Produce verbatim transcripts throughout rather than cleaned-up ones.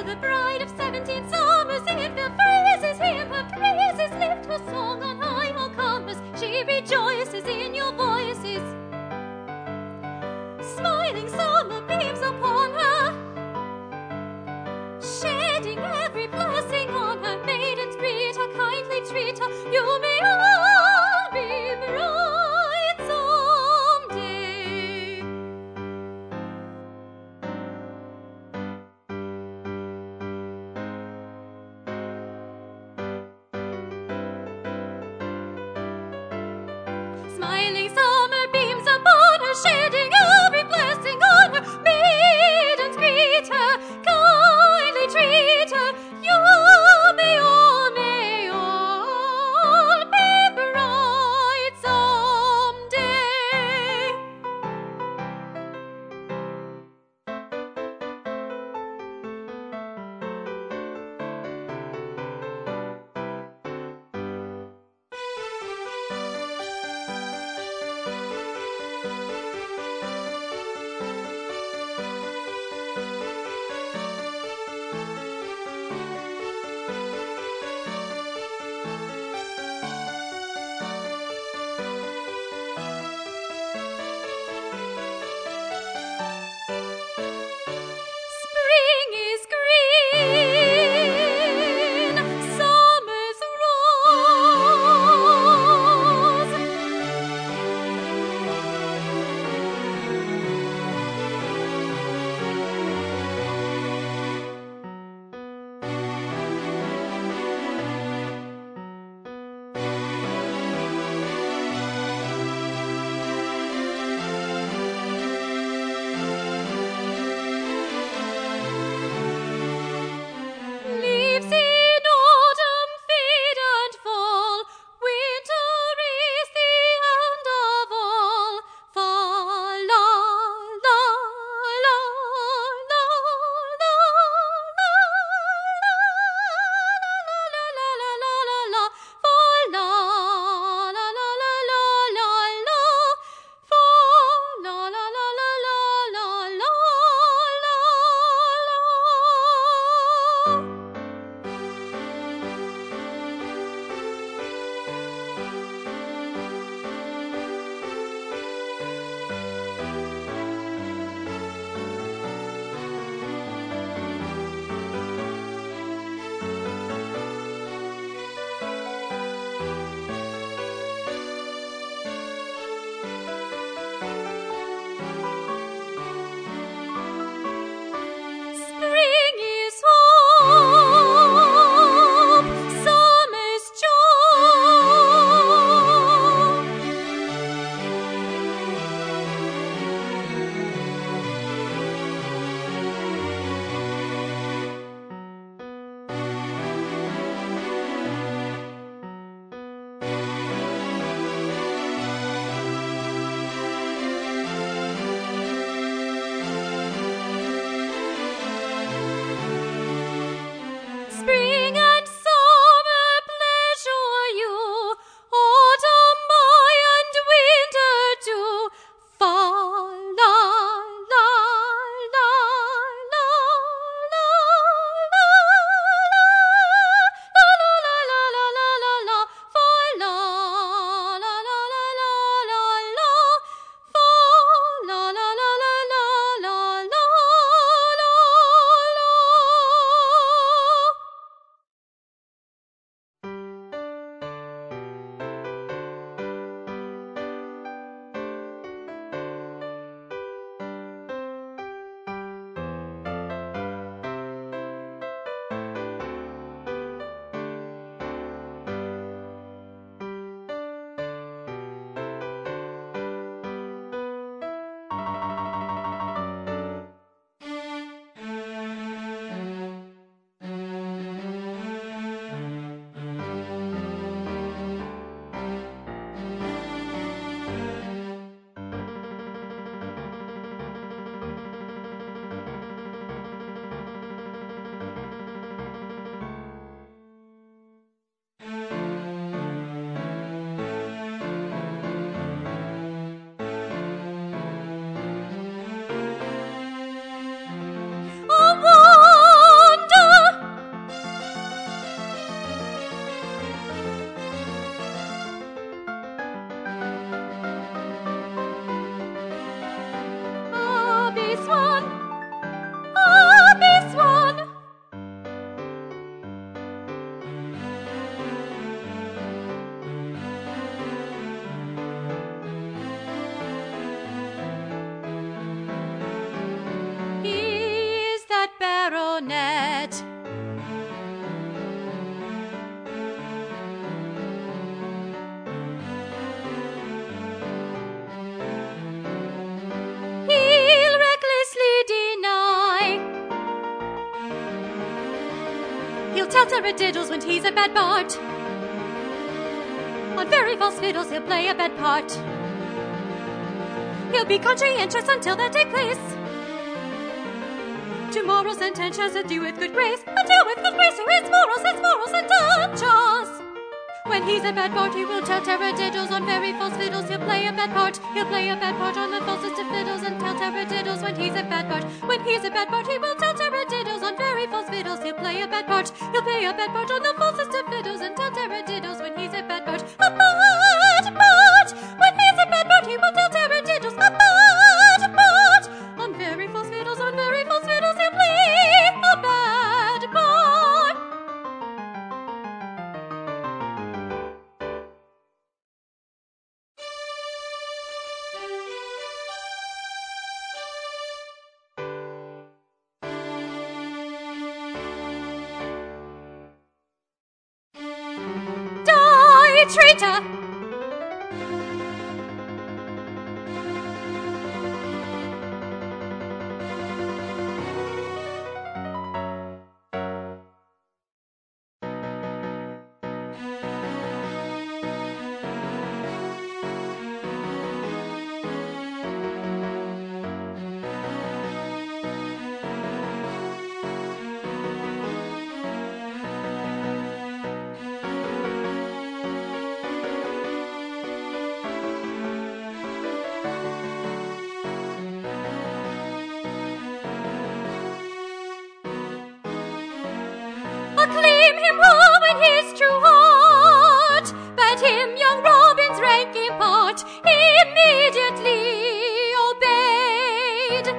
the bride of seventeen summers, if the praises him, her praises lift her song on high, all comers, she rejoices in your voices. Smiling summer beams upon her, shedding every blessing on her. Maidens greet her, kindly treat her, you may all be bright someday. tell taradiddles when he's a bad Bart. On very false fiddles he'll play a bad part. He'll be conscientious until that take place. To moral sententious to do with good grace, until with good grace to his morals, his moral sententious. When he's a bad Bart, he will tell taradiddles. On very false fiddles he'll play a bad part. He'll play a bad part on the falsest of fiddles and tell taradiddles when he's a bad Bart. When he's a bad Bart, he will tell taradiddles. On very false fiddles he'll play a bad part. He'll play a bad part on the falsest of fiddles and tell taradiddles when he's a bad Bart. A bad Bart. When he's a bad Bart, he will tell taradiddles. A bad Bart. On very false fiddles, on very false fiddles he'll play a bad Bart. Die, traitor! Acclaim him Rob in his true heart, bade him young Robin's rank impart, immediately obeyed.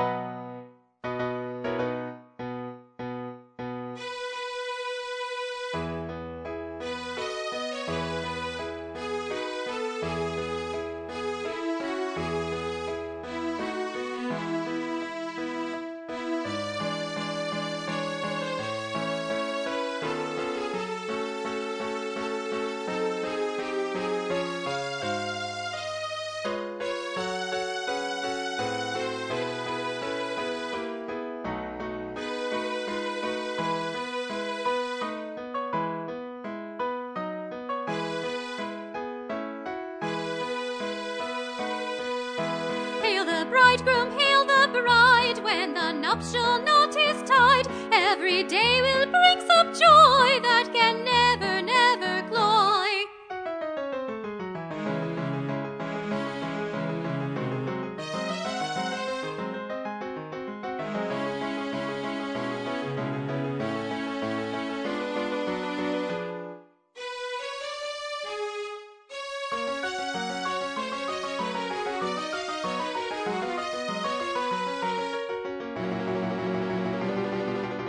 Hail the bridegroom, hail the bride, when the nuptial knot is tied. Every day will bring some joy that can never, never cloy.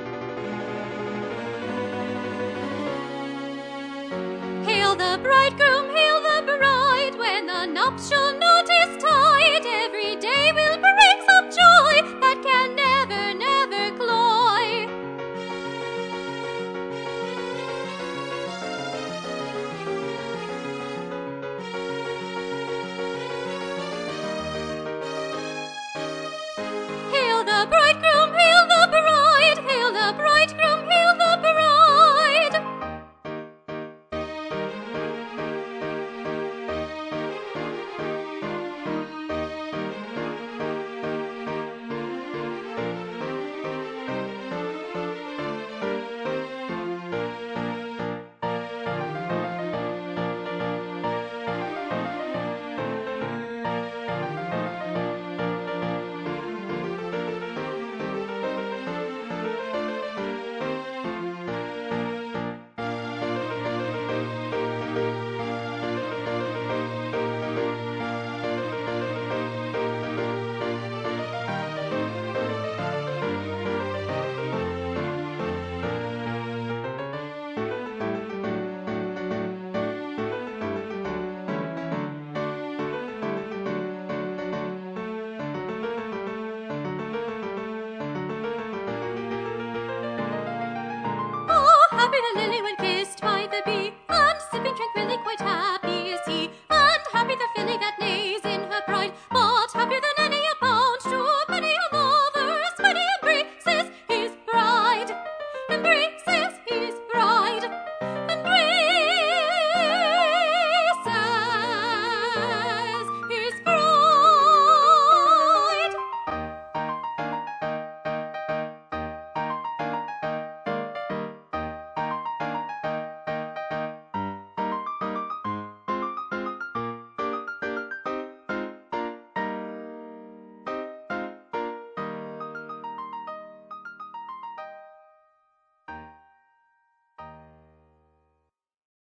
Hail the bridegroom,